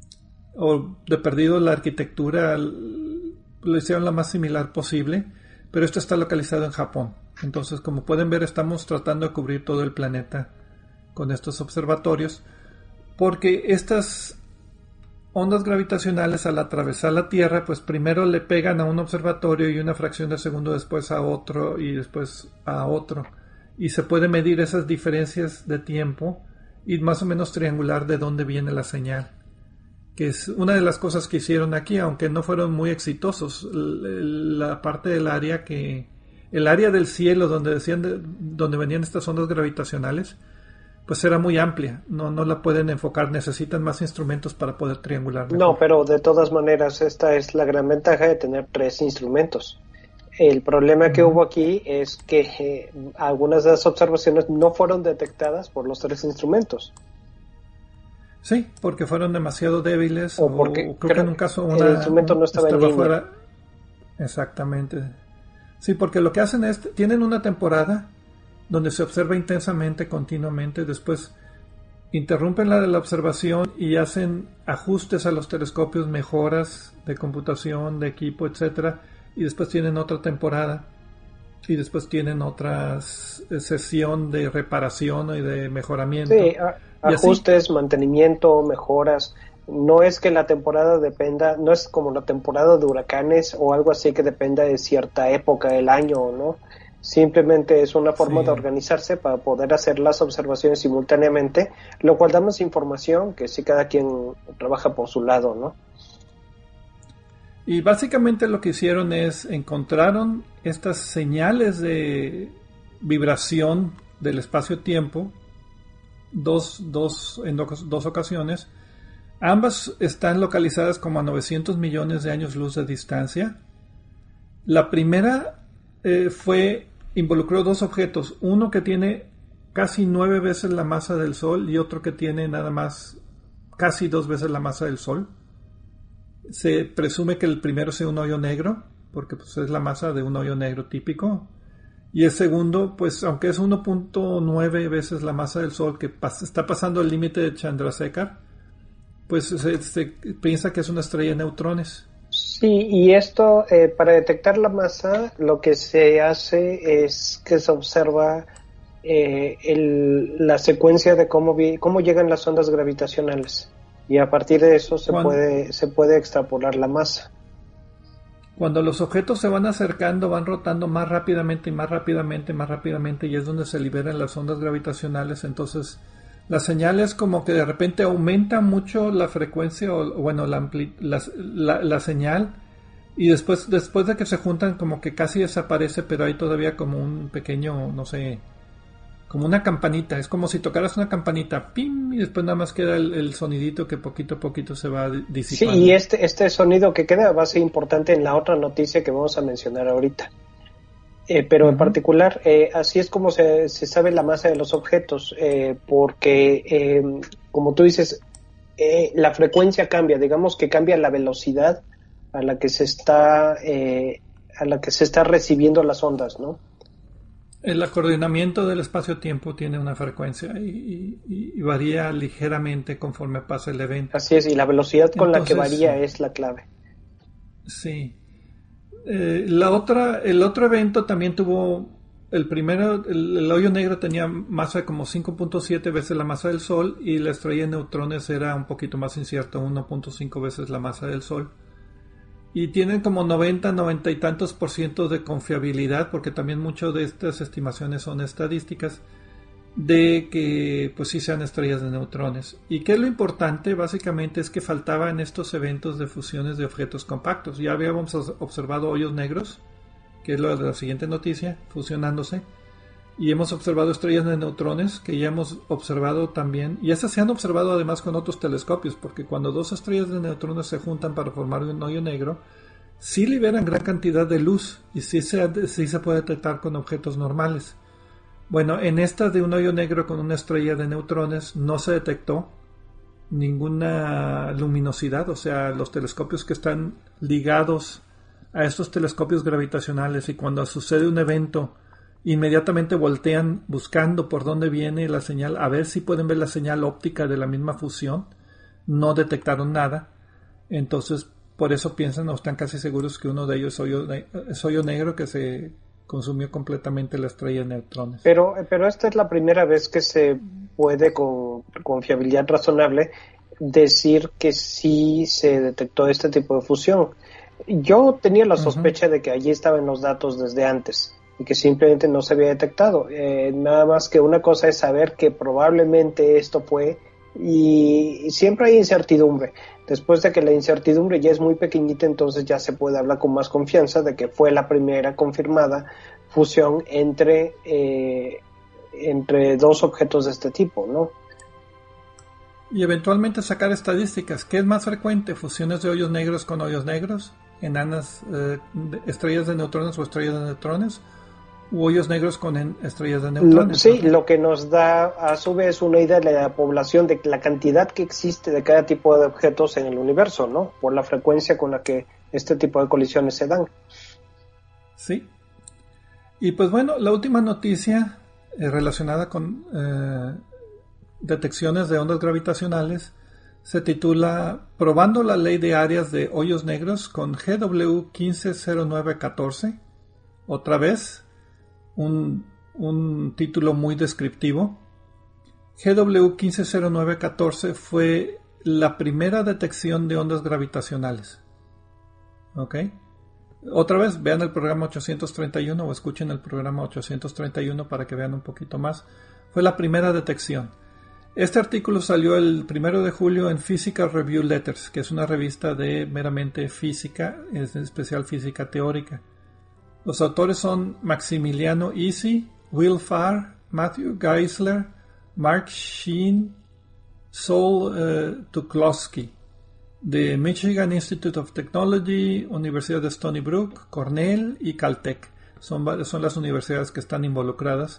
o de perdido la arquitectura lo hicieron la más similar posible, pero esto está localizado en Japón. Entonces, como pueden ver, estamos tratando de cubrir todo el planeta con estos observatorios, porque estas ondas gravitacionales, al atravesar la Tierra, pues primero le pegan a un observatorio y una fracción de segundo después a otro y después a otro, y se puede medir esas diferencias de tiempo y más o menos triangular de dónde viene la señal. que es una de las cosas que hicieron aquí, aunque no fueron muy exitosos. La parte del área que el área del cielo donde decían de, donde venían estas ondas gravitacionales, pues era muy amplia, no no la pueden enfocar, necesitan más instrumentos para poder triangular mejor. No, pero de todas maneras esta es la gran ventaja de tener tres instrumentos. El problema que uh-huh. hubo aquí es que eh, algunas de las observaciones no fueron detectadas por los tres instrumentos. Sí, porque fueron demasiado débiles, o porque o creo que en un caso una, el instrumento no estaba, estaba en línea. Fuera. Exactamente. Sí, porque lo que hacen es, tienen una temporada donde se observa intensamente, continuamente, después interrumpen la de la observación y hacen ajustes a los telescopios, mejoras de computación, de equipo, etcétera, y después tienen otra temporada y después tienen otra sesión de reparación y de mejoramiento. Sí, a- ajustes, así, mantenimiento, mejoras. No es que la temporada dependa, no es como la temporada de huracanes o algo así que dependa de cierta época del año, ¿no? Simplemente es una forma sí. de organizarse para poder hacer las observaciones simultáneamente, lo cual da más información que si cada quien trabaja por su lado, ¿no? Y básicamente lo que hicieron es, encontraron estas señales de vibración del espacio-tiempo, dos, dos, en dos, dos ocasiones. Ambas están localizadas como a novecientos millones de años luz de distancia. La primera eh, fue, involucró dos objetos, uno que tiene casi nueve veces la masa del Sol y otro que tiene nada más casi dos veces la masa del Sol. Se presume que el primero sea un hoyo negro, porque pues, es la masa de un hoyo negro típico. Y el segundo, pues aunque es uno punto nueve veces la masa del Sol, que pas- está pasando el límite de Chandrasekhar, pues se, se piensa que es una estrella de neutrones. Sí, y esto, eh, para detectar la masa, lo que se hace es que se observa eh, el, la secuencia de cómo, vi, cómo llegan las ondas gravitacionales. Y a partir de eso se cuando, puede se puede extrapolar la masa. Cuando los objetos se van acercando, van rotando más rápidamente y más rápidamente, más rápidamente, y es donde se liberan las ondas gravitacionales. Entonces, la señal es como que de repente aumenta mucho la frecuencia, o bueno, la, ampli, la, la, la señal, y después, después de que se juntan, como que casi desaparece, pero hay todavía como un pequeño, no sé, como una campanita. Es como si tocaras una campanita, ¡pim! Y después nada más queda el, el sonidito que poquito a poquito se va disipando. Sí, y este, este sonido que queda va a ser importante en la otra noticia que vamos a mencionar ahorita. Eh, pero uh-huh. en particular, eh, así es como se, se sabe la masa de los objetos, eh, porque, eh, como tú dices, eh, la frecuencia cambia, digamos que cambia la velocidad a la que se está, eh, a la que se está recibiendo las ondas, ¿no? El acordeonamiento del espacio-tiempo tiene una frecuencia y, y, y varía ligeramente conforme pasa el evento. Así es, y la velocidad con Entonces, la que varía es la clave. Sí. Eh, la otra, el otro evento también tuvo, el primero, el, el hoyo negro tenía masa como cinco punto siete veces la masa del Sol y la estrella de neutrones era un poquito más incierta, uno punto cinco veces la masa del Sol. Y tienen como noventa, noventa y tantos por ciento de confiabilidad, porque también muchas de estas estimaciones son estadísticas, de que pues sí sean estrellas de neutrones. ¿Y qué es lo importante? Básicamente es que faltaban estos eventos de fusiones de objetos compactos. Ya habíamos observado hoyos negros, que es lo de la siguiente noticia, fusionándose. Y hemos observado estrellas de neutrones, que ya hemos observado también, y esas se han observado además con otros telescopios, porque cuando dos estrellas de neutrones se juntan para formar un hoyo negro, sí liberan gran cantidad de luz, y sí se, sí se puede detectar con objetos normales. Bueno, en esta de un hoyo negro con una estrella de neutrones no se detectó ninguna luminosidad, o sea, los telescopios que están ligados a estos telescopios gravitacionales, y cuando sucede un evento inmediatamente voltean buscando por dónde viene la señal, a ver si pueden ver la señal óptica de la misma fusión. No detectaron nada, entonces por eso piensan o están casi seguros que uno de ellos es hoyo, es hoyo negro que se consumió completamente la estrella de neutrones. Pero, pero esta es la primera vez que se puede con, con fiabilidad razonable decir que sí se detectó este tipo de fusión. Yo tenía la sospecha uh-huh. de que allí estaban los datos desde antes y que simplemente no se había detectado. Eh, nada más que una cosa es saber que probablemente esto fue Y siempre hay incertidumbre. Después de que la incertidumbre ya es muy pequeñita, entonces ya se puede hablar con más confianza de que fue la primera confirmada fusión entre, eh, entre dos objetos de este tipo, ¿no? Y eventualmente sacar estadísticas. ¿Qué es más frecuente? ¿Fusiones de hoyos negros con hoyos negros? ¿Enanas, eh, estrellas de neutrones o estrellas de neutrones? ¿U hoyos negros con en, estrellas de neutrones? Lo, sí, ¿no? Lo que nos da a su vez una idea de la población, de la cantidad que existe de cada tipo de objetos en el universo, ¿no? Por la frecuencia con la que este tipo de colisiones se dan. Sí. Y pues bueno, la última noticia eh, relacionada con eh, detecciones de ondas gravitacionales se titula Probando la ley de áreas de hoyos negros con G W uno cinco cero nueve uno cuatro. Otra vez, un, un título muy descriptivo. G W uno cinco cero nueve uno cuatro fue la primera detección de ondas gravitacionales. ¿Ok? Otra vez, vean el programa ochocientos treinta y uno o escuchen el programa ochocientos treinta y uno para que vean un poquito más. Fue la primera detección. Este artículo salió el primero de julio en Physical Review Letters, que es una revista de meramente física, es en especial física teórica. Los autores son Maximiliano Easy, Will Farr, Matthew Geisler, Mark Sheen, Saul uh, Tuklowski, de Michigan Institute of Technology, Universidad de Stony Brook, Cornell y Caltech. Son, son las universidades que están involucradas.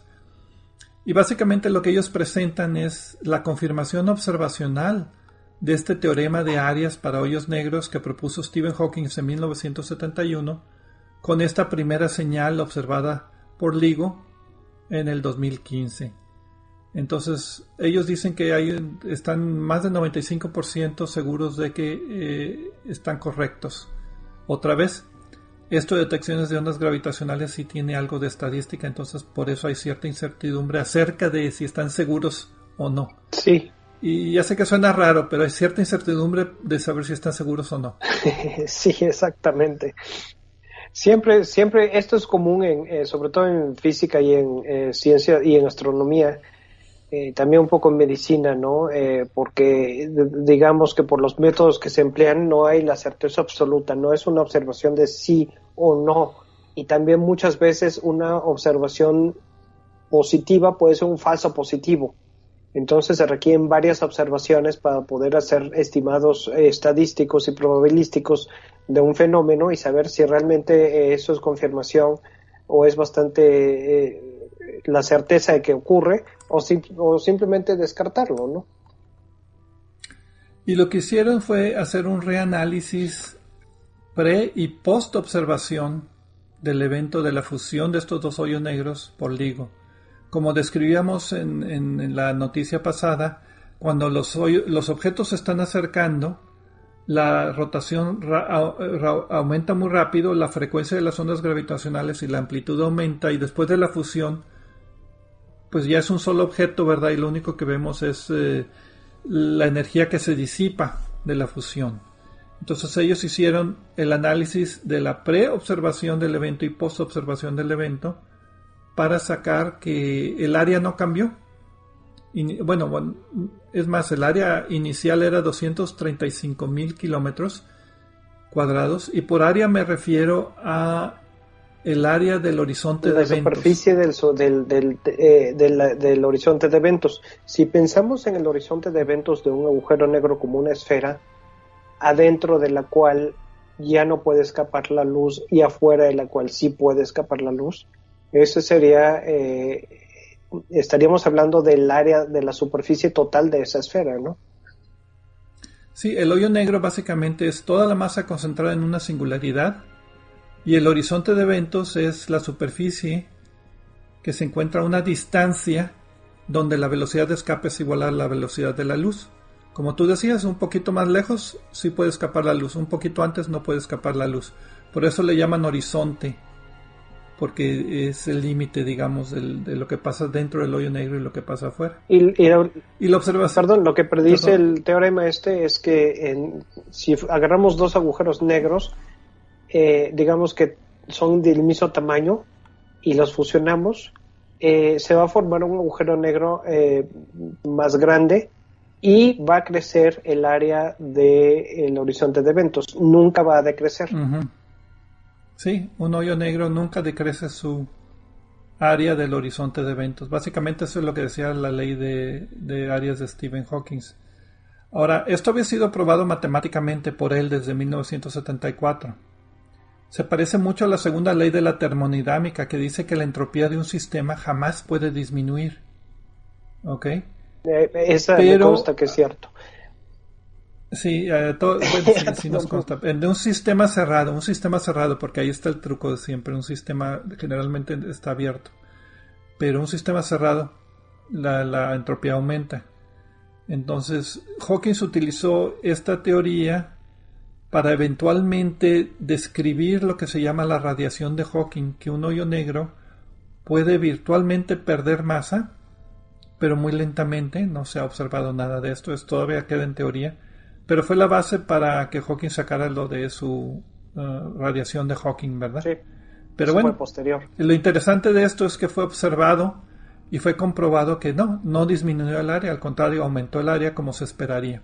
Y básicamente lo que ellos presentan es la confirmación observacional de este teorema de áreas para hoyos negros que propuso Stephen Hawking en mil novecientos setenta y uno con esta primera señal observada por LIGO en el dos mil quince. Entonces ellos dicen que hay, están más del noventa y cinco por ciento seguros de que eh, están correctos. Otra vez, esto de detecciones de ondas gravitacionales sí tiene algo de estadística, entonces por eso hay cierta incertidumbre acerca de si están seguros o no. Sí. Y ya sé que suena raro, pero hay cierta incertidumbre de saber si están seguros o no. Sí, exactamente. Siempre, siempre, esto es común, en, eh, sobre todo en física y en eh, ciencia y en astronomía, eh, también un poco en medicina, ¿no? Eh, porque digamos que por los métodos que se emplean no hay la certeza absoluta, no es una observación de sí o no, y también muchas veces una observación positiva puede ser un falso positivo. Entonces se requieren varias observaciones para poder hacer estimados eh, estadísticos y probabilísticos de un fenómeno y saber si realmente eh, eso es confirmación o es bastante eh, la certeza de que ocurre o, sim- o simplemente descartarlo, ¿no? Y lo que hicieron fue hacer un reanálisis pre- y post-observación del evento de la fusión de estos dos hoyos negros por LIGO. Como describíamos en, en, en la noticia pasada, cuando los, hoy, los objetos se están acercando, la rotación ra, ra, aumenta muy rápido, la frecuencia de las ondas gravitacionales y la amplitud aumenta, y después de la fusión, pues ya es un solo objeto, ¿verdad? Y lo único que vemos es eh, la energía que se disipa de la fusión. Entonces ellos hicieron el análisis de la pre-observación del evento y post-observación del evento, para sacar que el área no cambió. Y, bueno, bueno, es más, el área inicial era doscientos treinta y cinco mil kilómetros cuadrados, y por área me refiero a el área del horizonte la de eventos. La superficie del, del, del, eh, del, del horizonte de eventos. Si pensamos en el horizonte de eventos de un agujero negro como una esfera, adentro de la cual ya no puede escapar la luz y afuera de la cual sí puede escapar la luz, ese sería, eh, estaríamos hablando del área de la superficie total de esa esfera, ¿no? Sí, el hoyo negro básicamente es toda la masa concentrada en una singularidad, y el horizonte de eventos es la superficie que se encuentra a una distancia donde la velocidad de escape es igual a la velocidad de la luz. Como tú decías, un poquito más lejos sí puede escapar la luz, un poquito antes no puede escapar la luz. Por eso le llaman horizonte, porque es el límite, digamos, del, de lo que pasa dentro del hoyo negro y lo que pasa afuera. Y, y, y lo observas. Perdón, lo que predice perdón. el teorema este es que en, si agarramos dos agujeros negros, eh, digamos que son del mismo tamaño, y los fusionamos, eh, se va a formar un agujero negro eh, más grande, y va a crecer el área del horizonte de eventos, nunca va a decrecer. Uh-huh. Sí, un hoyo negro nunca decrece su área del horizonte de eventos. Básicamente eso es lo que decía la ley de, de áreas de Stephen Hawking. Ahora, esto había sido probado matemáticamente por él desde mil novecientos setenta y cuatro. Se parece mucho a la segunda ley de la termodinámica, que dice que la entropía de un sistema jamás puede disminuir. ¿Ok? Eh, esa Pero, me consta que es cierto. Sí, eh, todo, bueno, sí, sí nos consta. De un sistema cerrado, un sistema cerrado, porque ahí está el truco de siempre. Un sistema generalmente está abierto. Pero un sistema cerrado, la, la entropía aumenta. Entonces, Hawking utilizó esta teoría para eventualmente describir lo que se llama la radiación de Hawking, que un hoyo negro puede virtualmente perder masa, pero muy lentamente. No se ha observado nada de esto, esto todavía queda en teoría, pero fue la base para que Hawking sacara lo de su uh, radiación de Hawking, ¿verdad? Sí, pero eso bueno, fue posterior. Lo interesante de esto es que fue observado y fue comprobado que no, no disminuyó el área, al contrario, aumentó el área como se esperaría.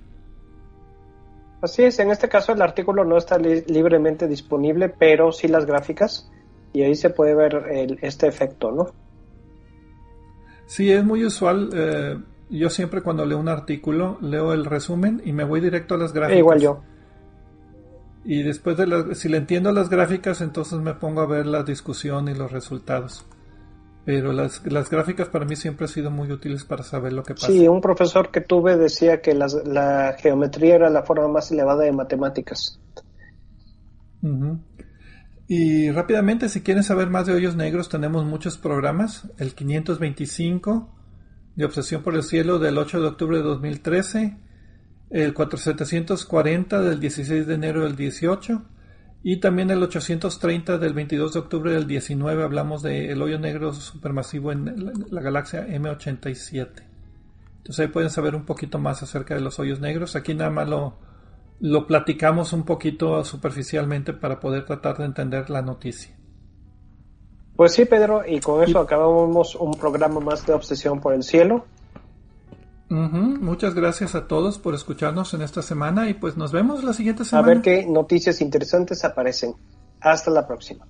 Así es, en este caso el artículo no está li- libremente disponible, pero sí las gráficas, y ahí se puede ver el, este efecto, ¿no? Sí, es muy usual. Eh, yo siempre cuando leo un artículo, leo el resumen y me voy directo a las gráficas. E igual yo. Y después de las, si le entiendo las gráficas, entonces me pongo a ver la discusión y los resultados. Pero las, las gráficas para mí siempre han sido muy útiles para saber lo que pasa. Sí, un profesor que tuve decía que las, la geometría era la forma más elevada de matemáticas. Uh-huh. Y rápidamente, si quieren saber más de hoyos negros, tenemos muchos programas. El quinientos veinticinco de Obsesión por el Cielo del ocho de octubre de dos mil trece. El setecientos cuarenta del dieciséis de enero del dieciocho. Y también el ochocientos treinta del veintidós de octubre del diecinueve, hablamos del hoyo negro supermasivo en la, la galaxia eme ochenta y siete. Entonces ahí pueden saber un poquito más acerca de los hoyos negros. Aquí nada más lo, lo platicamos un poquito superficialmente para poder tratar de entender la noticia. Pues sí, Pedro, y con eso acabamos un programa más de Obsesión por el Cielo. Uh-huh. Muchas gracias a todos por escucharnos en esta semana y pues nos vemos la siguiente semana. A ver qué noticias interesantes aparecen. Hasta la próxima.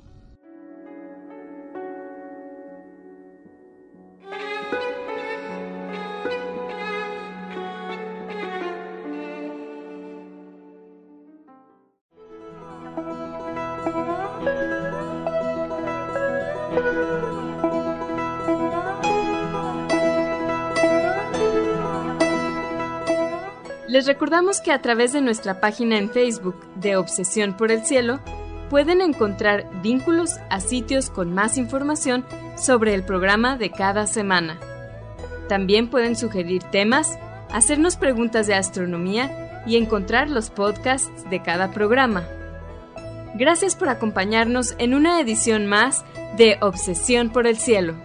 Les recordamos que a través de nuestra página en Facebook de Obsesión por el Cielo pueden encontrar vínculos a sitios con más información sobre el programa de cada semana. También pueden sugerir temas, hacernos preguntas de astronomía y encontrar los podcasts de cada programa. Gracias por acompañarnos en una edición más de Obsesión por el Cielo.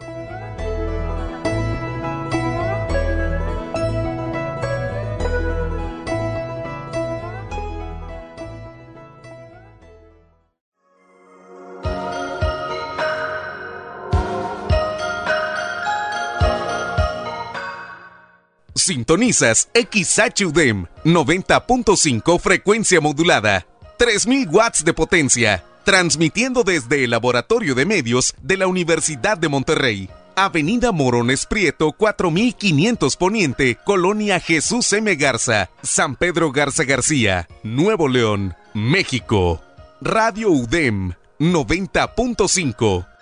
Sintonizas X H U D E M noventa punto cinco frecuencia modulada, tres mil watts de potencia, transmitiendo desde el Laboratorio de Medios de la Universidad de Monterrey. Avenida Morones Prieto cuatro mil quinientos Poniente, Colonia Jesús M. Garza, San Pedro Garza García, Nuevo León, México. Radio U D E M noventa punto cinco.